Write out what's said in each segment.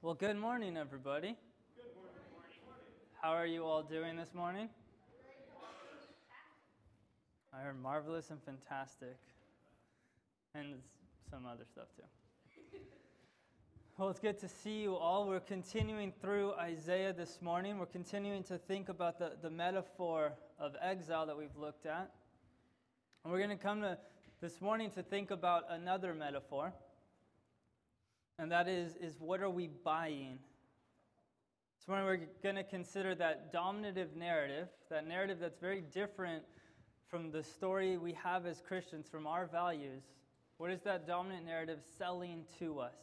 Well, good morning, everybody. Good morning. How are you all doing this morning? I heard marvelous and fantastic, and some other stuff too. Well, it's good to see you all. We're continuing through Isaiah this morning. We're continuing to think about the metaphor of exile that we've looked at. And we're going to come to this morning to think about another metaphor, and that is what are we buying? This morning we're going to consider that dominative narrative, that narrative that's very different from the story we have as Christians, from our values. What is that dominant narrative selling to us?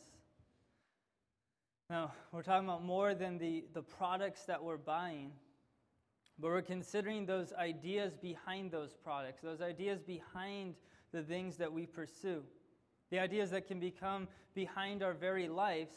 Now, we're talking about more than the products that we're buying, but we're considering those ideas behind those products, those ideas behind the things that we pursue, the ideas that can become behind our very lives.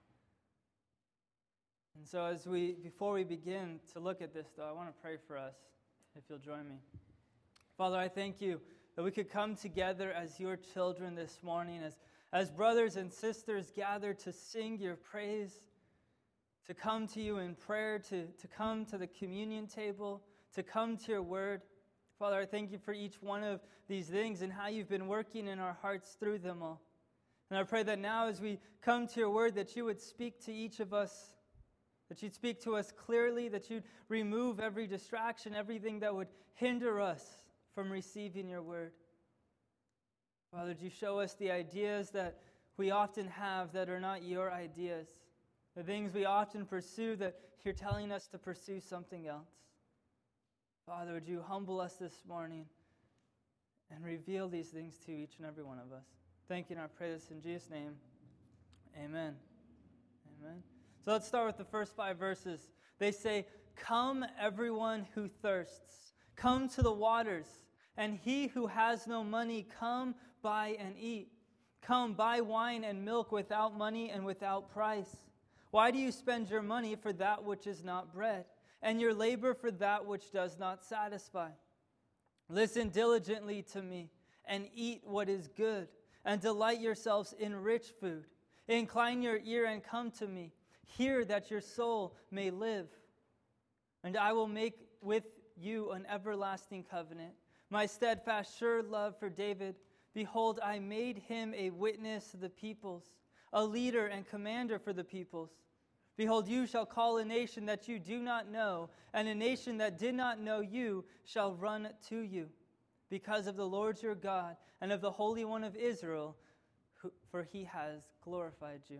And so before we begin to look at this, though, I want to pray for us, if you'll join me. Father, I thank you that we could come together as your children this morning, as brothers and sisters gathered to sing your praise, to come to you in prayer, to come to the communion table, to come to your word. Father, I thank you for each one of these things and how you've been working in our hearts through them all. And I pray that now as we come to your word, that you would speak to each of us, that you'd speak to us clearly, that you'd remove every distraction, everything that would hinder us from receiving your word. Father, would you show us the ideas that we often have that are not your ideas, the things we often pursue that you're telling us to pursue something else. Father, would you humble us this morning and reveal these things to each and every one of us. Thank you, and I pray this in Jesus' name. Amen. Amen. So let's start with the first 5 verses. They say, "Come, everyone who thirsts, come to the waters, and he who has no money, come, buy and eat. Come, buy wine and milk without money and without price. Why do you spend your money for that which is not bread, and your labor for that which does not satisfy? Listen diligently to me, and eat what is good, and delight yourselves in rich food. Incline your ear and come to me. Hear that your soul may live. And I will make with you an everlasting covenant, my steadfast, sure love for David. Behold, I made him a witness to the peoples, a leader and commander for the peoples. Behold, you shall call a nation that you do not know, and a nation that did not know you shall run to you, because of the Lord your God and of the Holy One of Israel, for he has glorified you."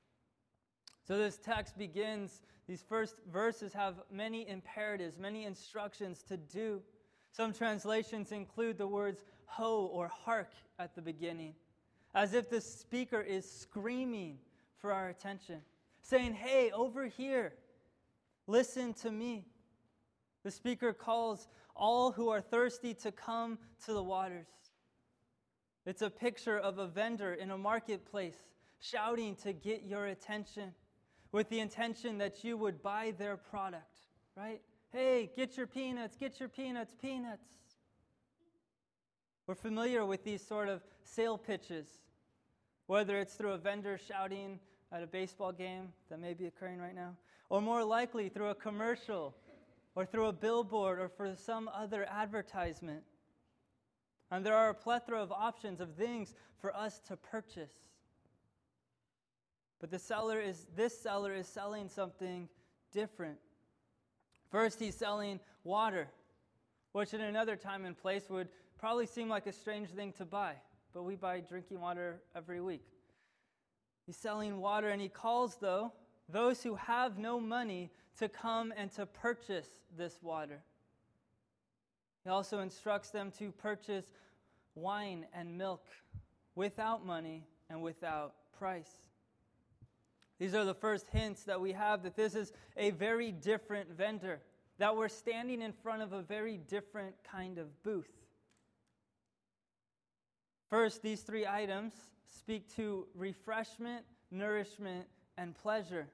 So this text begins, these first verses have many imperatives, many instructions to do. Some translations include the words ho or hark at the beginning, as if the speaker is screaming for our attention, saying, "Hey, over here, listen to me." The speaker calls all who are thirsty to come to the waters. It's a picture of a vendor in a marketplace shouting to get your attention with the intention that you would buy their product, right? Hey, get your peanuts, peanuts. We're familiar with these sort of sale pitches, whether it's through a vendor shouting at a baseball game that may be occurring right now, or more likely through a commercial, or through a billboard, or for some other advertisement. And there are a plethora of options of things for us to purchase. But this seller is selling something different. First, he's selling water, which in another time and place would probably seem like a strange thing to buy, but we buy drinking water every week. He's selling water, and he calls, those who have no money to come and to purchase this water. He also instructs them to purchase wine and milk without money and without price. These are the first hints that we have that this is a very different vendor, that we're standing in front of a very different kind of booth. First, these 3 items speak to refreshment, nourishment, and pleasure.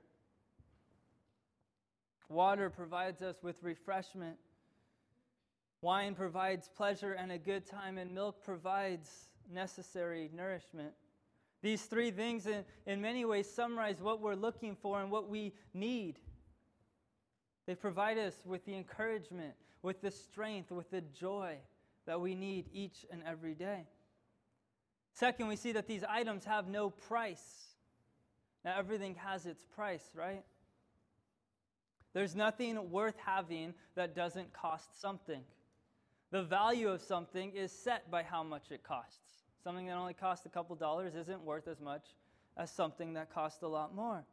Water provides us with refreshment. Wine provides pleasure and a good time, and milk provides necessary nourishment. These three things in many ways summarize what we're looking for and what we need. They provide us with the encouragement, with the strength, with the joy that we need each and every day. Second, we see that these items have no price. Now, everything has its price, right? There's nothing worth having that doesn't cost something. The value of something is set by how much it costs. Something that only costs a couple dollars isn't worth as much as something that costs a lot more.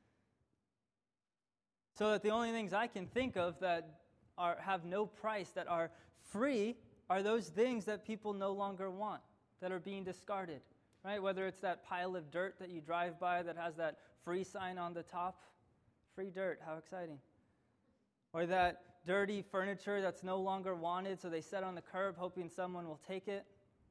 So that the only things I can think of that have no price, that are free, are those things that people no longer want, that are being discarded, right? Whether it's that pile of dirt that you drive by that has that free sign on the top. Free dirt, how exciting. Or that dirty furniture that's no longer wanted, so they set on the curb hoping someone will take it.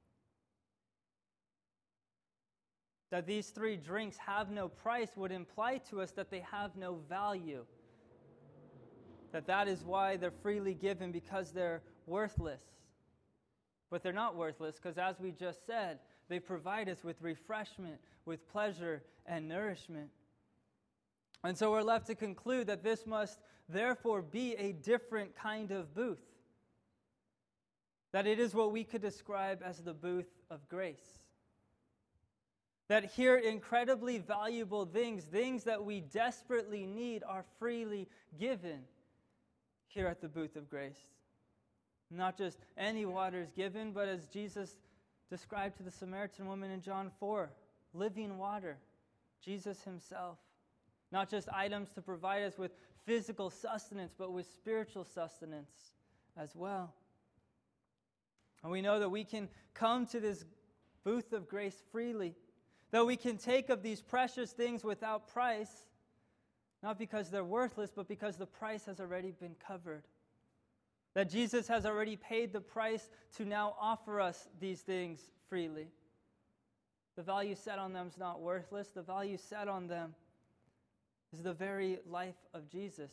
That these three drinks have no price would imply to us that they have no value. That is why they're freely given, because they're worthless. But they're not worthless because, as we just said, they provide us with refreshment, with pleasure and nourishment. And so we're left to conclude that this must therefore be a different kind of booth. That it is what we could describe as the booth of grace. That here incredibly valuable things that we desperately need, are freely given here at the booth of grace. Not just any water is given, but as Jesus described to the Samaritan woman in John 4, living water, Jesus himself. Not just items to provide us with physical sustenance, but with spiritual sustenance as well. And we know that we can come to this booth of grace freely, that we can take of these precious things without price, not because they're worthless, but because the price has already been covered. That Jesus has already paid the price to now offer us these things freely. The value set on them is not worthless. The value set on them is the very life of Jesus.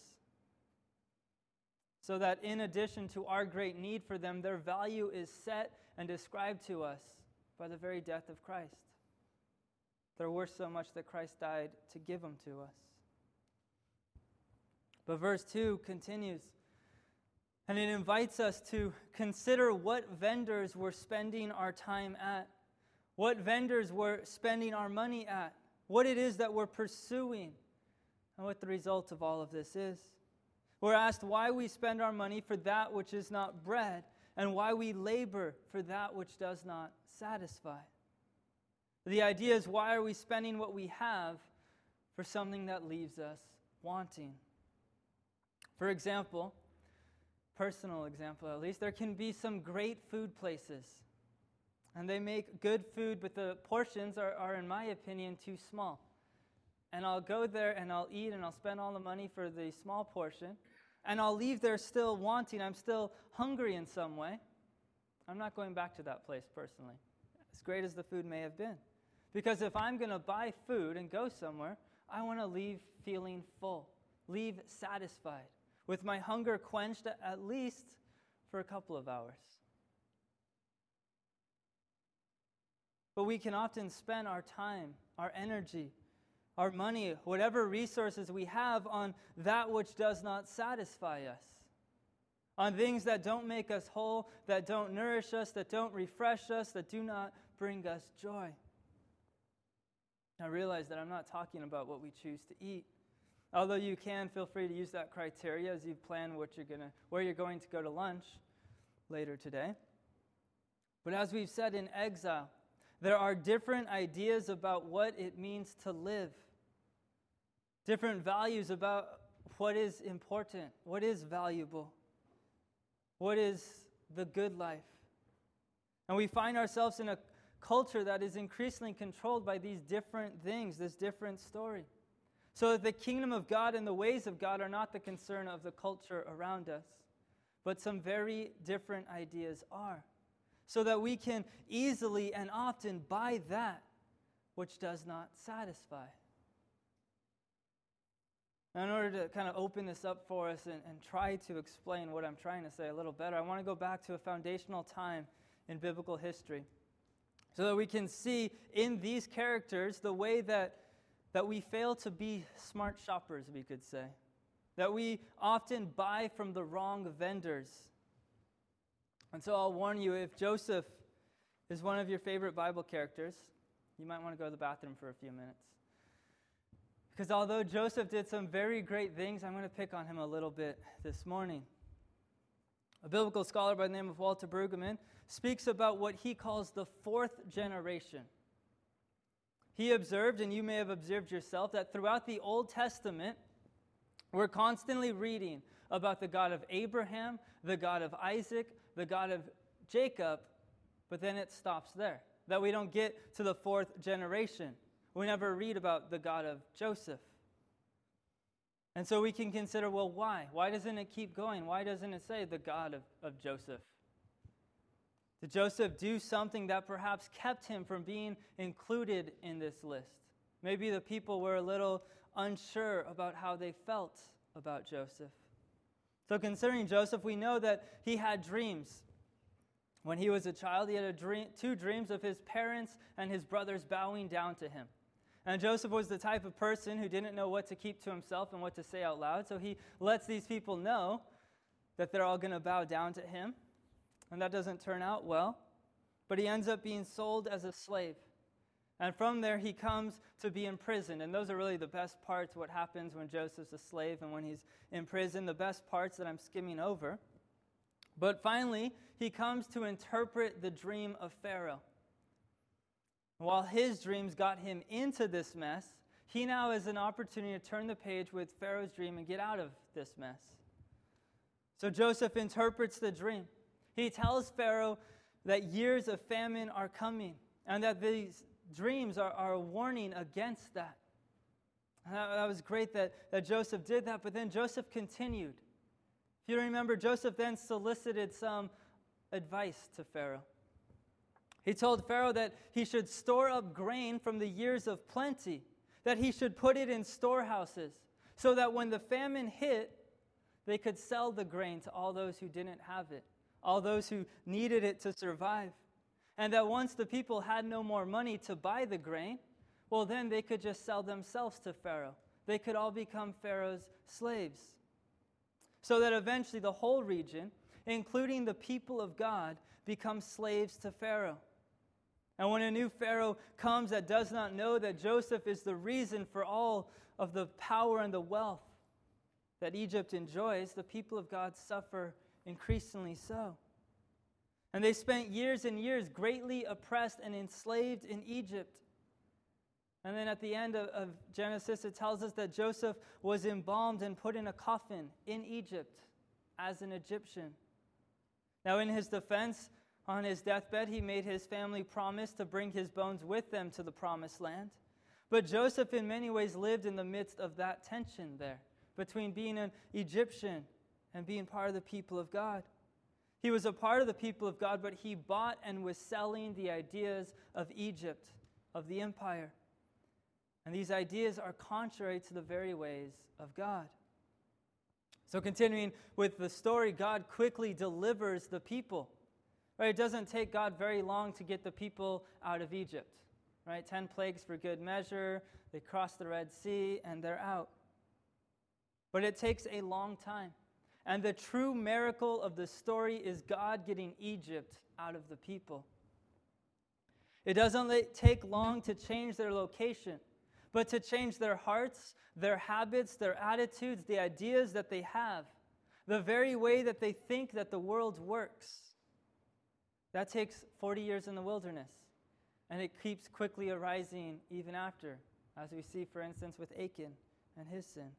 So that in addition to our great need for them, their value is set and described to us by the very death of Christ. They're worth so much that Christ died to give them to us. But verse 2 continues, and it invites us to consider what vendors we're spending our time at, what vendors we're spending our money at, what it is that we're pursuing, and what the result of all of this is. We're asked why we spend our money for that which is not bread, and why we labor for that which does not satisfy. The idea is, why are we spending what we have for something that leaves us wanting? For example, personal example at least, there can be some great food places. And they make good food, but the portions are, in my opinion, too small. And I'll go there and I'll eat and I'll spend all the money for the small portion. And I'll leave there still wanting. I'm still hungry in some way. I'm not going back to that place personally, as great as the food may have been. Because if I'm going to buy food and go somewhere, I want to leave feeling full, leave satisfied, with my hunger quenched at least for a couple of hours. But we can often spend our time, our energy, our money, whatever resources we have on that which does not satisfy us, on things that don't make us whole, that don't nourish us, that don't refresh us, that do not bring us joy. I realize that I'm not talking about what we choose to eat. Although you can, feel free to use that criteria as you plan where you're going to go to lunch later today. But as we've said, in exile, there are different ideas about what it means to live. Different values about what is important, what is valuable, what is the good life. And we find ourselves in a culture that is increasingly controlled by these different things, this different story. So that the kingdom of God and the ways of God are not the concern of the culture around us, but some very different ideas are. So that we can easily and often buy that which does not satisfy. Now, in order to kind of open this up for us and try to explain what I'm trying to say a little better, I want to go back to a foundational time in biblical history. So that we can see in these characters the way that we fail to be smart shoppers, we could say. That we often buy from the wrong vendors. And so I'll warn you, if Joseph is one of your favorite Bible characters, you might want to go to the bathroom for a few minutes. Because although Joseph did some very great things, I'm going to pick on him a little bit this morning. A biblical scholar by the name of Walter Brueggemann speaks about what he calls the fourth generation. He observed, and you may have observed yourself, that throughout the Old Testament, we're constantly reading about the God of Abraham, the God of Isaac, the God of Jacob, but then it stops there. That we don't get to the fourth generation. We never read about the God of Joseph. And so we can consider, well, why? Why doesn't it keep going? Why doesn't it say the God of Joseph? Did Joseph do something that perhaps kept him from being included in this list? Maybe the people were a little unsure about how they felt about Joseph. So considering Joseph, we know that he had dreams. When he was a child, he had two dreams of his parents and his brothers bowing down to him. And Joseph was the type of person who didn't know what to keep to himself and what to say out loud, so he lets these people know that they're all going to bow down to him. And that doesn't turn out well. But he ends up being sold as a slave. And from there, he comes to be imprisoned. And those are really the best parts, what happens when Joseph's a slave and when he's in prison, the best parts that I'm skimming over. But finally, he comes to interpret the dream of Pharaoh. While his dreams got him into this mess, he now has an opportunity to turn the page with Pharaoh's dream and get out of this mess. So Joseph interprets the dream. He tells Pharaoh that years of famine are coming and that these dreams are a warning against that. And that was great that Joseph did that, but then Joseph continued. If you remember, Joseph then solicited some advice to Pharaoh. He told Pharaoh that he should store up grain from the years of plenty, that he should put it in storehouses, so that when the famine hit, they could sell the grain to all those who didn't have it, all those who needed it to survive. And that once the people had no more money to buy the grain, well, then they could just sell themselves to Pharaoh. They could all become Pharaoh's slaves. So that eventually the whole region, including the people of God, become slaves to Pharaoh. And when a new Pharaoh comes that does not know that Joseph is the reason for all of the power and the wealth that Egypt enjoys, the people of God suffer increasingly so. And they spent years and years greatly oppressed and enslaved in Egypt. And then at the end of Genesis, it tells us that Joseph was embalmed and put in a coffin in Egypt as an Egyptian. Now, in his defense, on his deathbed, he made his family promise to bring his bones with them to the promised land. But Joseph, in many ways, lived in the midst of that tension there between being an Egyptian and being part of the people of God. He was a part of the people of God, but he bought and was selling the ideas of Egypt, of the empire. And these ideas are contrary to the very ways of God. So continuing with the story, God quickly delivers the people. Right? It doesn't take God very long to get the people out of Egypt. Right? 10 plagues for good measure. They cross the Red Sea and they're out. But it takes a long time. And the true miracle of the story is God getting Egypt out of the people. It doesn't take long to change their location, but to change their hearts, their habits, their attitudes, the ideas that they have, the very way that they think that the world works. That takes 40 years in the wilderness, and it keeps quickly arising even after, as we see, for instance, with Achan and his sin.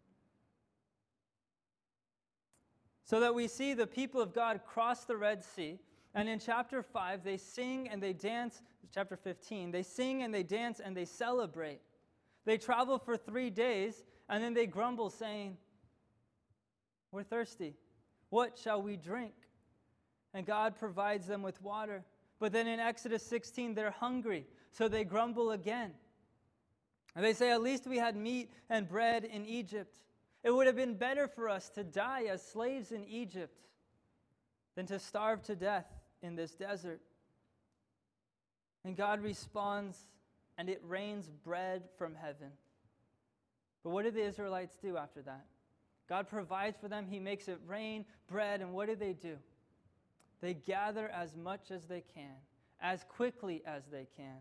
So that we see the people of God cross the Red Sea, and in chapter 5, they sing and they dance, chapter 15, they sing and they dance and they celebrate. They travel for 3 days, and then they grumble, saying, "We're thirsty. What shall we drink?" And God provides them with water. But then in Exodus 16, they're hungry, so they grumble again. And they say, "At least we had meat and bread in Egypt. It would have been better for us to die as slaves in Egypt than to starve to death in this desert." And God responds, and it rains bread from heaven. But what did the Israelites do after that? God provides for them. He makes it rain bread. And what do? They gather as much as they can, as quickly as they can.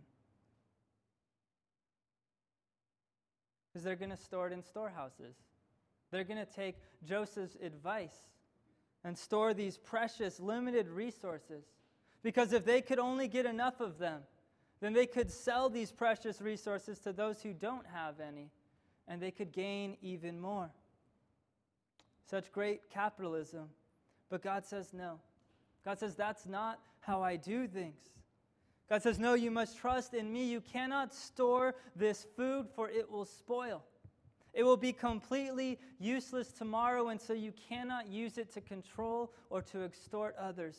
Because they're going to store it in storehouses. They're going to take Joseph's advice and store these precious, limited resources. Because if they could only get enough of them, then they could sell these precious resources to those who don't have any, and they could gain even more. Such great capitalism. But God says no. God says, that's not how I do things. God says, no, you must trust in me. You cannot store this food, for it will spoil. It will be completely useless tomorrow, and so you cannot use it to control or to extort others.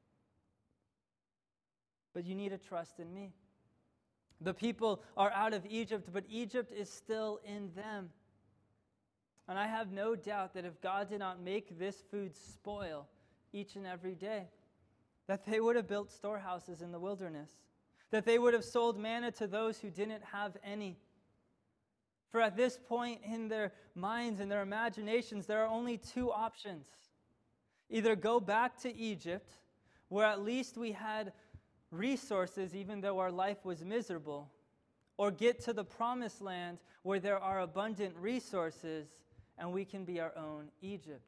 But you need to trust in me. The people are out of Egypt, but Egypt is still in them. And I have no doubt that if God did not make this food spoil each and every day, that they would have built storehouses in the wilderness, that they would have sold manna to those who didn't have any. For at this point in their minds and their imaginations, there are only two options. Either go back to Egypt, where at least we had resources even though our life was miserable, or get to the promised land where there are abundant resources and we can be our own Egypt.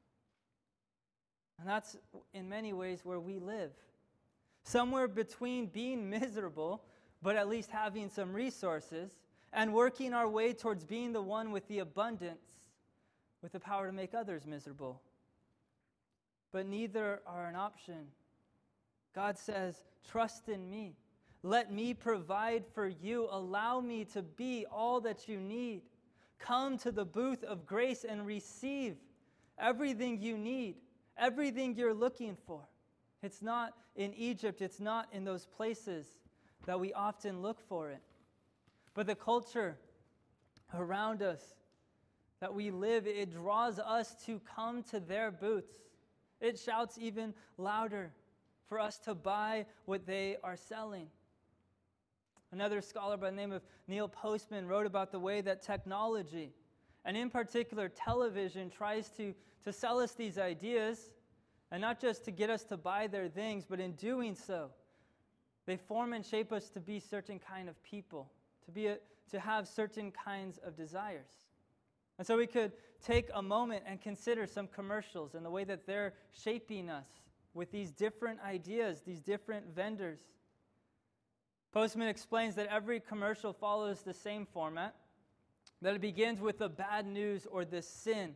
And that's in many ways where we live. Somewhere between being miserable, but at least having some resources, and working our way towards being the one with the abundance, with the power to make others miserable. But neither are an option. God says, trust in me. Let me provide for you. Allow me to be all that you need. Come to the booth of grace and receive everything you need, everything you're looking for. It's not in Egypt, it's not in those places that we often look for it. But the culture around us that we live, it draws us to come to their booths. It shouts even louder for us to buy what they are selling. Another scholar by the name of Neil Postman wrote about the way that technology, and in particular television, tries to sell us these ideas, and not just to get us to buy their things, but in doing so, they form and shape us to be certain kind of people, to have certain kinds of desires. And so we could take a moment and consider some commercials and the way that they're shaping us with these different ideas, these different vendors. Postman explains that every commercial follows the same format, that it begins with the bad news or the sin.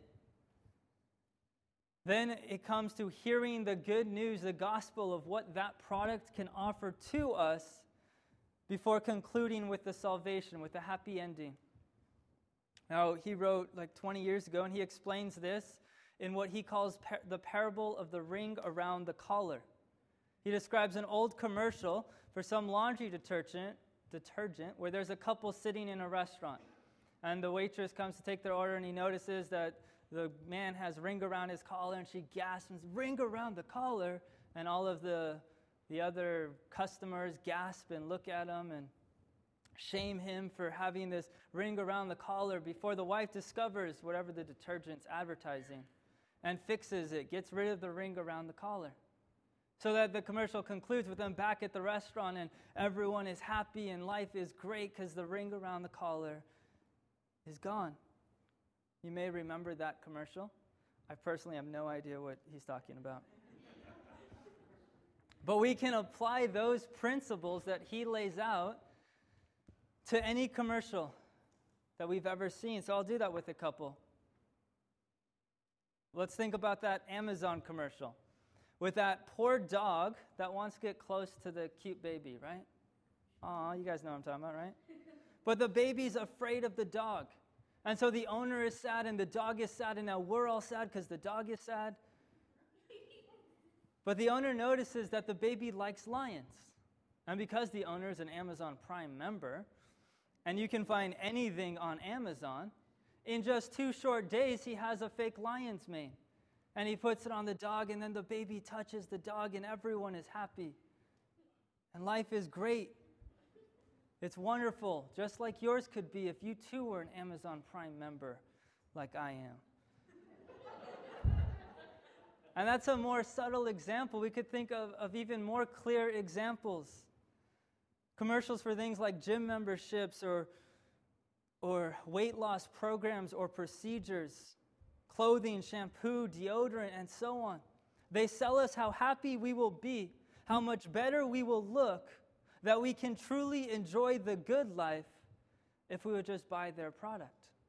Then it comes to hearing the good news, the gospel of what that product can offer to us, before concluding with the salvation, with the happy ending. Now, he wrote like 20 years ago, and he explains this in what he calls the parable of the ring around the collar. He describes an old commercial for some laundry detergent where there's a couple sitting in a restaurant. And the waitress comes to take their order, and he notices that the man has ring around his collar, and she gasps, "Ring around the collar!" And all of the other customers gasp and look at him and shame him for having this ring around the collar before the wife discovers whatever the detergent's advertising and fixes it, gets rid of the ring around the collar. So that the commercial concludes with them back at the restaurant and everyone is happy and life is great because the ring around the collar is gone. You may remember that commercial. I personally have no idea what he's talking about. But we can apply those principles that he lays out to any commercial that we've ever seen. So I'll do that with a couple. Let's think about that Amazon commercial with that poor dog that wants to get close to the cute baby, right? Aw, you guys know what I'm talking about, right? But the baby's afraid of the dog. And so the owner is sad and the dog is sad, and now we're all sad because the dog is sad. But the owner notices that the baby likes lions. And because the owner is an Amazon Prime member, and you can find anything on Amazon, in just 2 short days, he has a fake lion's mane. And he puts it on the dog, and then the baby touches the dog, and everyone is happy. And life is great It's wonderful, just like yours could be if you too were an Amazon Prime member like I am. And that's a more subtle example. We could think of even more clear examples. Commercials for things like gym memberships or weight loss programs or procedures, clothing, shampoo, deodorant, and so on. They sell us how happy we will be, how much better we will look, that we can truly enjoy the good life if we would just buy their product.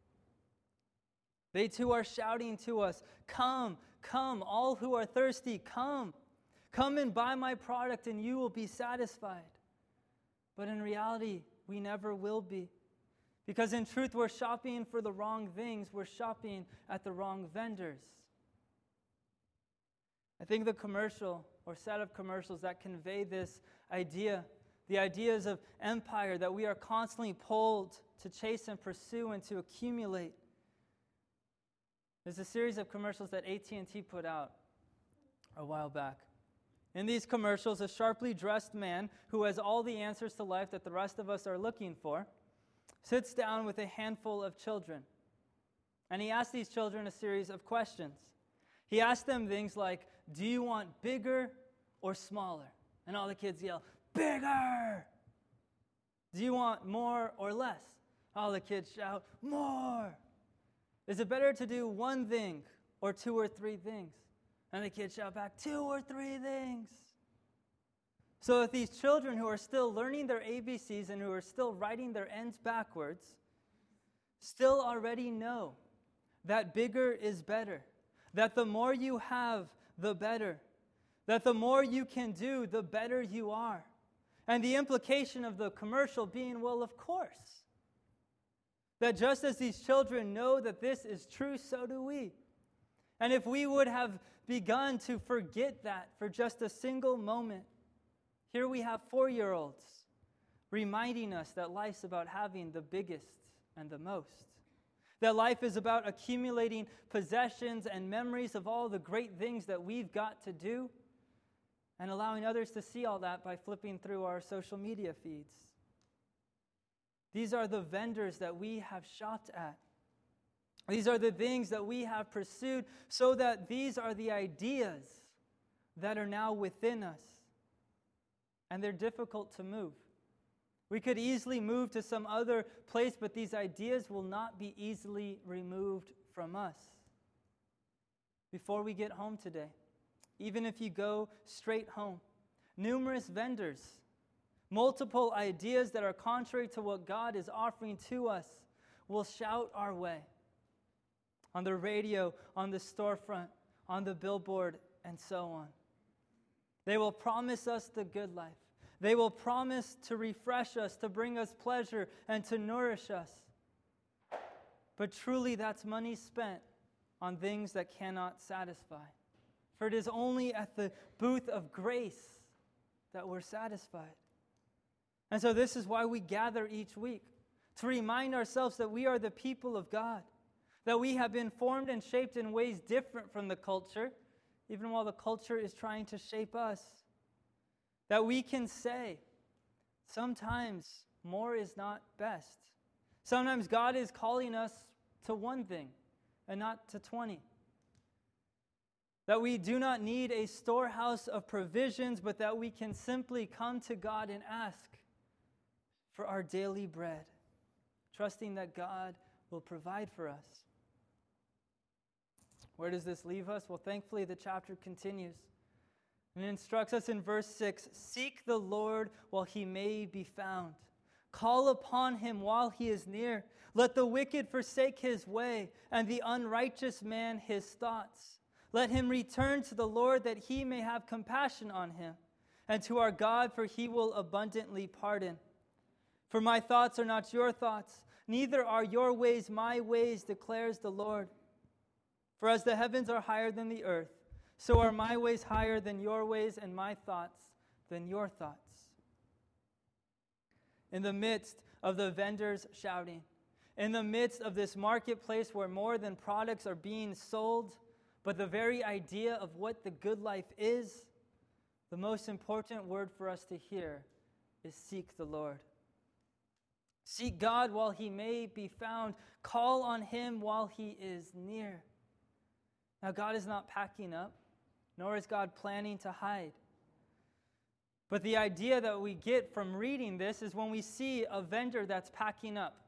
They too are shouting to us, "Come, come, all who are thirsty, come. Come and buy my product and you will be satisfied." But in reality, we never will be. Because in truth, we're shopping for the wrong things. We're shopping at the wrong vendors. I think the commercial or set of commercials that convey this idea, the ideas of empire that we are constantly pulled to chase and pursue and to accumulate, there's a series of commercials that AT&T put out a while back. In these commercials, a sharply dressed man who has all the answers to life that the rest of us are looking for sits down with a handful of children. And he asks these children a series of questions. He asks them things like, "Do you want bigger or smaller?" And all the kids yell, "Bigger!" "Do you want more or less?" All the kids shout, "More!" "Is it better to do one thing or two or three things?" And the kids shout back, "2 or 3 things." So if these children who are still learning their ABCs and who are still writing their ends backwards still already know that bigger is better, that the more you have, the better, that the more you can do, the better you are. And the implication of the commercial being, well, of course, that just as these children know that this is true, so do we. And if we would have begun to forget that for just a single moment, here we have 4-year-olds reminding us that life's about having the biggest and the most. That life is about accumulating possessions and memories of all the great things that we've got to do and allowing others to see all that by flipping through our social media feeds. These are the vendors that we have shopped at. These are the things that we have pursued, so that these are the ideas that are now within us. And they're difficult to move. We could easily move to some other place, but these ideas will not be easily removed from us. Before we get home today, even if you go straight home, numerous vendors, multiple ideas that are contrary to what God is offering to us will shout our way. On the radio, on the storefront, on the billboard, and so on. They will promise us the good life. They will promise to refresh us, to bring us pleasure, and to nourish us. But truly, that's money spent on things that cannot satisfy. For it is only at the booth of grace that we're satisfied. And so this is why we gather each week, to remind ourselves that we are the people of God, that we have been formed and shaped in ways different from the culture, even while the culture is trying to shape us. That we can say, sometimes more is not best. Sometimes God is calling us to one thing and not to 20. That we do not need a storehouse of provisions, but that we can simply come to God and ask for our daily bread, trusting that God will provide for us. Where does this leave us? Well, thankfully, the chapter continues. And it instructs us in verse 6, "Seek the Lord while he may be found. Call upon him while he is near. Let the wicked forsake his way, and the unrighteous man his thoughts. Let him return to the Lord, that he may have compassion on him, and to our God, for he will abundantly pardon. For my thoughts are not your thoughts, neither are your ways my ways, declares the Lord. For as the heavens are higher than the earth, so are my ways higher than your ways, and my thoughts than your thoughts." In the midst of the vendors shouting, in the midst of this marketplace where more than products are being sold, but the very idea of what the good life is, the most important word for us to hear is seek the Lord. Seek God while he may be found. Call on him while he is near. Now, God is not packing up, nor is God planning to hide. But the idea that we get from reading this is when we see a vendor that's packing up.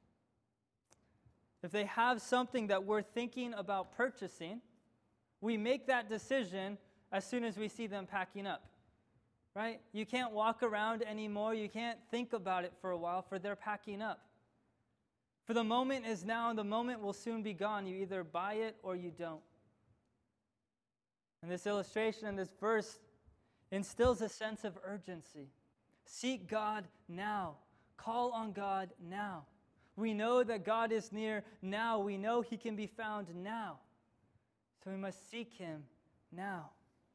If they have something that we're thinking about purchasing, we make that decision as soon as we see them packing up. Right? You can't walk around anymore. You can't think about it for a while, for they're packing up. For the moment is now, and the moment will soon be gone. You either buy it or you don't. And this illustration and this verse instills a sense of urgency. Seek God now. Call on God now. We know that God is near now. We know he can be found now. So we must seek him now.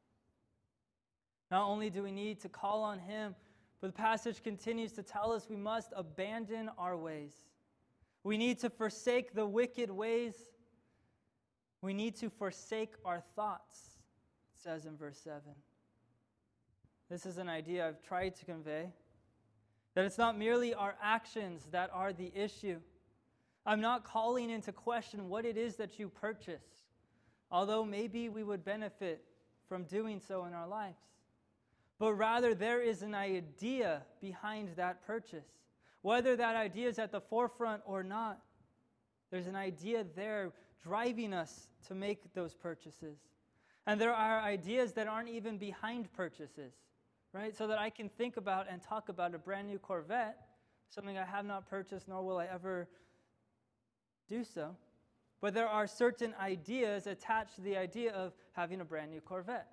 Not only do we need to call on him, but the passage continues to tell us we must abandon our ways. We need to forsake the wicked ways. We need to forsake our thoughts, it says in verse 7. This is an idea I've tried to convey, that it's not merely our actions that are the issue. I'm not calling into question what it is that you purchase, although maybe we would benefit from doing so in our lives. But rather, there is an idea behind that purchase. Whether that idea is at the forefront or not, there's an idea there driving us to make those purchases. And there are ideas that aren't even behind purchases, right? So that I can think about and talk about a brand new Corvette, something I have not purchased, nor will I ever do so. But there are certain ideas attached to the idea of having a brand new Corvette.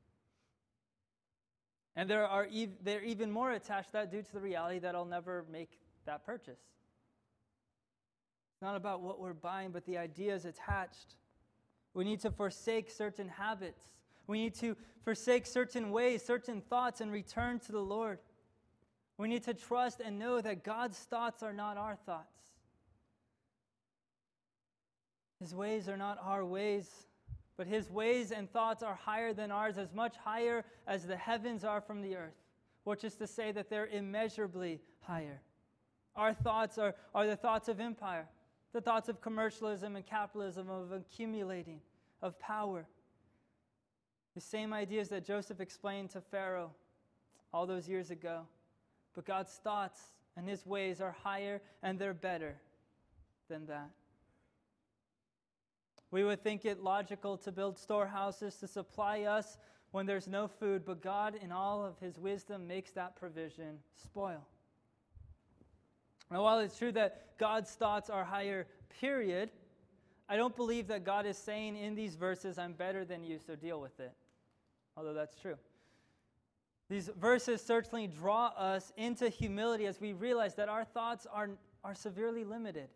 And they're even more attached to that due to the reality that I'll never make that purchase. It's not about what we're buying, but the ideas attached. We need to forsake certain habits. We need to forsake certain ways, certain thoughts, and return to the Lord. We need to trust and know that God's thoughts are not our thoughts. His ways are not our ways. But his ways and thoughts are higher than ours, as much higher as the heavens are from the earth, which is to say that they're immeasurably higher. Our thoughts are the thoughts of empire, the thoughts of commercialism and capitalism, of accumulating, of power. The same ideas that Joseph explained to Pharaoh all those years ago. But God's thoughts and his ways are higher and they're better than that. We would think it logical to build storehouses to supply us when there's no food, but God, in all of his wisdom, makes that provision spoil. Now, while it's true that God's thoughts are higher, period, I don't believe that God is saying in these verses, I'm better than you, so deal with it. Although that's true. These verses certainly draw us into humility as we realize that our thoughts are severely limited.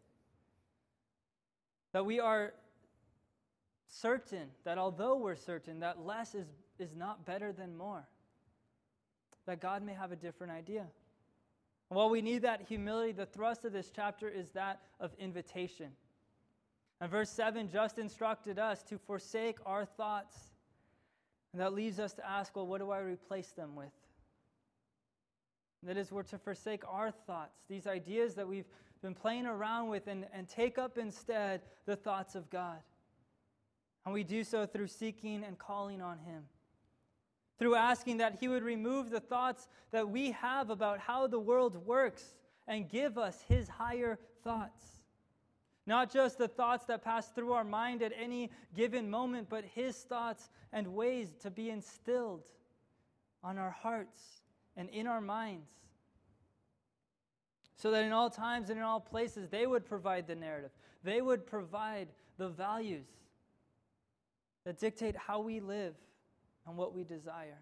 That we are certain, that although we're certain, that less is not better than more. That God may have a different idea. While we need that humility, the thrust of this chapter is that of invitation. And verse 7 just instructed us to forsake our thoughts. And that leaves us to ask, well, what do I replace them with? That is, we're to forsake our thoughts, these ideas that we've been playing around with, and take up instead the thoughts of God. And we do so through seeking and calling on him. Through asking that he would remove the thoughts that we have about how the world works and give us his higher thoughts. Not just the thoughts that pass through our mind at any given moment, but his thoughts and ways to be instilled on our hearts and in our minds. So that in all times and in all places, they would provide the narrative. They would provide the values that dictate how we live and what we desire.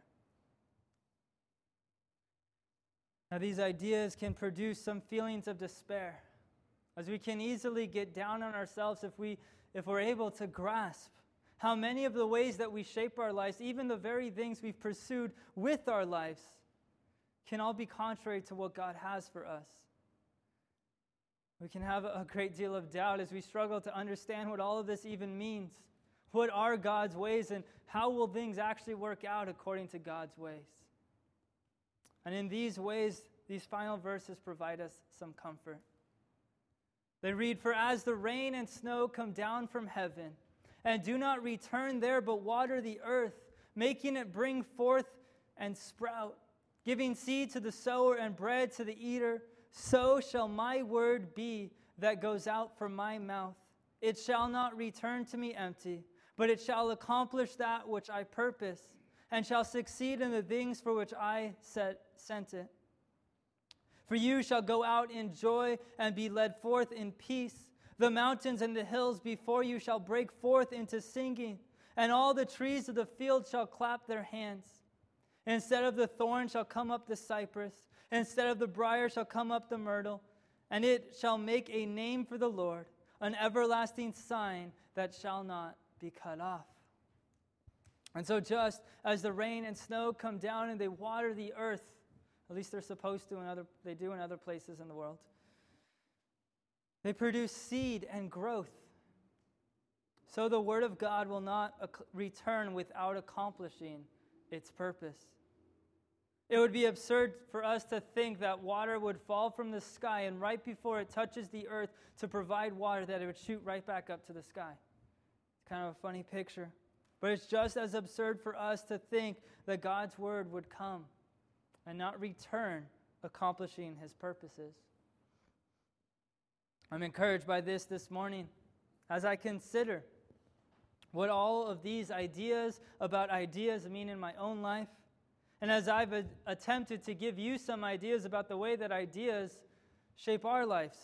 Now, these ideas can produce some feelings of despair, as we can easily get down on ourselves if we're able to grasp how many of the ways that we shape our lives, even the very things we've pursued with our lives, can all be contrary to what God has for us. We can have a great deal of doubt as we struggle to understand what all of this even means. What are God's ways, and how will things actually work out according to God's ways? And in these ways, these final verses provide us some comfort. They read, "For as the rain and snow come down from heaven, and do not return there, but water the earth, making it bring forth and sprout, giving seed to the sower and bread to the eater, so shall my word be that goes out from my mouth. It shall not return to me empty, but it shall accomplish that which I purpose, and shall succeed in the things for which I sent it. For you shall go out in joy and be led forth in peace. The mountains and the hills before you shall break forth into singing, and all the trees of the field shall clap their hands. Instead of the thorn shall come up the cypress, instead of the briar shall come up the myrtle, and it shall make a name for the Lord, an everlasting sign that shall not be cut off." And so just as the rain and snow come down and they water the earth, at least they're supposed to, they do in other places in the world, they produce seed and growth. So the word of God will not return without accomplishing its purpose. It would be absurd for us to think that water would fall from the sky and right before it touches the earth to provide water, that it would shoot right back up to the sky. It's kind of a funny picture. But it's just as absurd for us to think that God's word would come and not return accomplishing his purposes. I'm encouraged by this morning as I consider what all of these ideas about ideas mean in my own life, and as I've attempted to give you some ideas about the way that ideas shape our lives.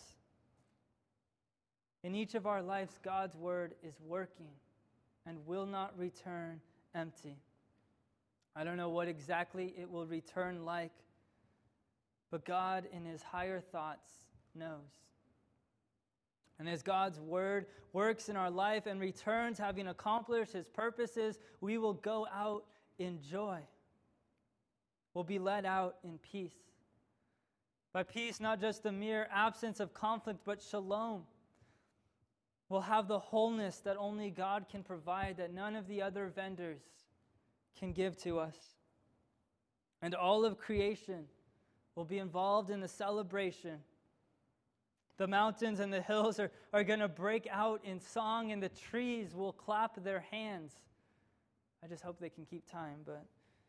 In each of our lives, God's word is working and will not return empty. I don't know what exactly it will return like, but God in his higher thoughts knows. And as God's word works in our life and returns having accomplished his purposes, we will go out in joy. We'll be led out in peace. By peace, not just the mere absence of conflict, but shalom. We'll have the wholeness that only God can provide, that none of the other vendors can give to us. And all of creation will be involved in the celebration. The mountains and the hills are going to break out in song, and the trees will clap their hands. I just hope they can keep time, but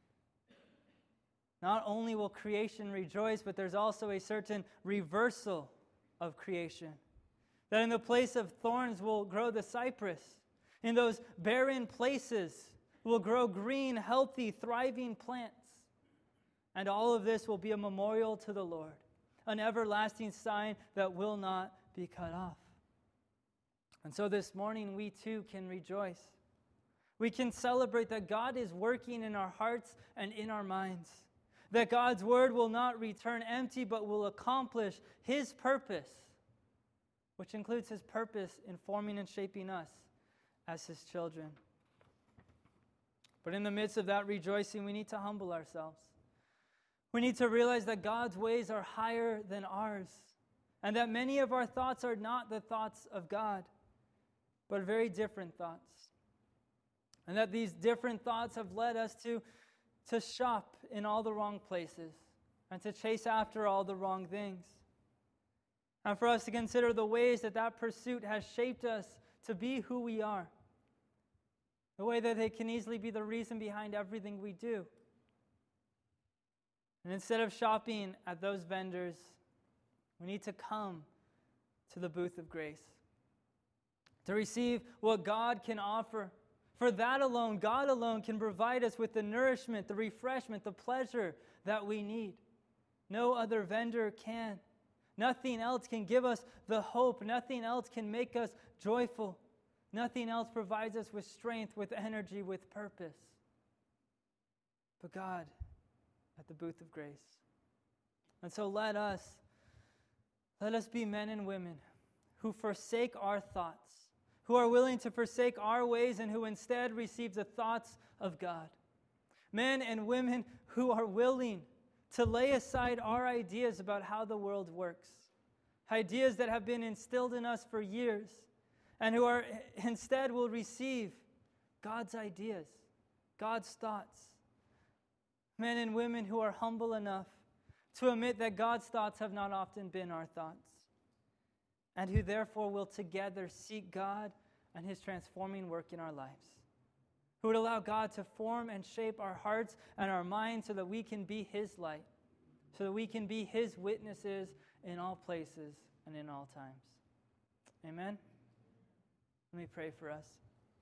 not only will creation rejoice, but there's also a certain reversal of creation. That in the place of thorns will grow the cypress. In those barren places will grow green, healthy, thriving plants. And all of this will be a memorial to the Lord, an everlasting sign that will not be cut off. And so this morning we too can rejoice. We can celebrate that God is working in our hearts and in our minds. That God's word will not return empty, but will accomplish his purpose, which includes his purpose in forming and shaping us as his children. But in the midst of that rejoicing, we need to humble ourselves. We need to realize that God's ways are higher than ours, and that many of our thoughts are not the thoughts of God, but very different thoughts. And that these different thoughts have led us to shop in all the wrong places and to chase after all the wrong things. And for us to consider the ways that pursuit has shaped us to be who we are. The way that they can easily be the reason behind everything we do. And instead of shopping at those vendors, we need to come to the booth of grace to receive what God can offer. For that alone, God alone can provide us with the nourishment, the refreshment, the pleasure that we need. No other vendor can. Nothing else can give us the hope. Nothing else can make us joyful. Nothing else provides us with strength, with energy, with purpose. But God at the booth of grace. And so let us be men and women who forsake our thoughts, who are willing to forsake our ways, and who instead receive the thoughts of God. Men and women who are willing to lay aside our ideas about how the world works, ideas that have been instilled in us for years, and who are instead will receive God's ideas, God's thoughts. Men and women who are humble enough to admit that God's thoughts have not often been our thoughts, and who therefore will together seek God and His transforming work in our lives, who would allow God to form and shape our hearts and our minds so that we can be His light, so that we can be His witnesses in all places and in all times. Amen? Let me pray for us.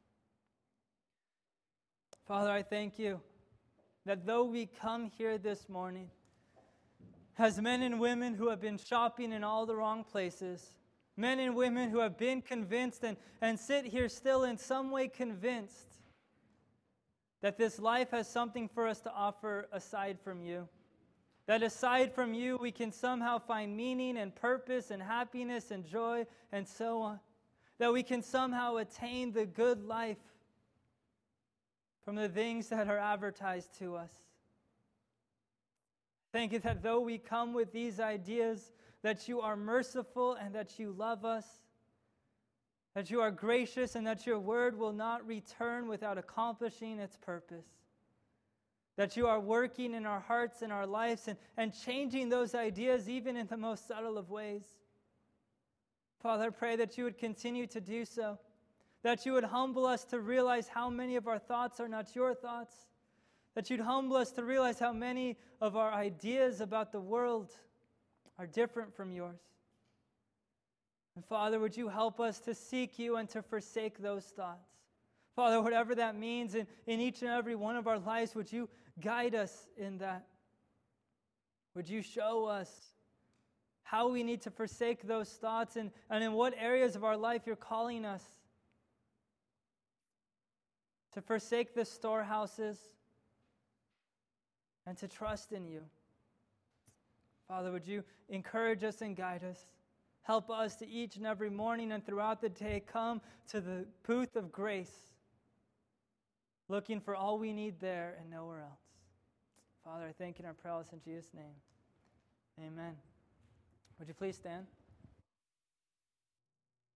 Father, I thank you that though we come here this morning as men and women who have been shopping in all the wrong places, men and women who have been convinced and sit here still in some way convinced that this life has something for us to offer aside from you. That aside from you, we can somehow find meaning and purpose and happiness and joy and so on. That we can somehow attain the good life from the things that are advertised to us. Thank you that though we come with these ideas, that you are merciful and that you love us, that you are gracious and that your word will not return without accomplishing its purpose, that you are working in our hearts and our lives and changing those ideas even in the most subtle of ways. Father, I pray that you would continue to do so, that you would humble us to realize how many of our thoughts are not your thoughts, that you'd humble us to realize how many of our ideas about the world are different from yours. And Father, would you help us to seek you and to forsake those thoughts? Father, whatever that means in each and every one of our lives, would you guide us in that? Would you show us how we need to forsake those thoughts and in what areas of our life you're calling us to forsake the storehouses and to trust in you? Father, would you encourage us and guide us? Help us to each and every morning and throughout the day come to the booth of grace, looking for all we need there and nowhere else. Father, I thank you and I pray this in Jesus' name. Amen. Would you please stand?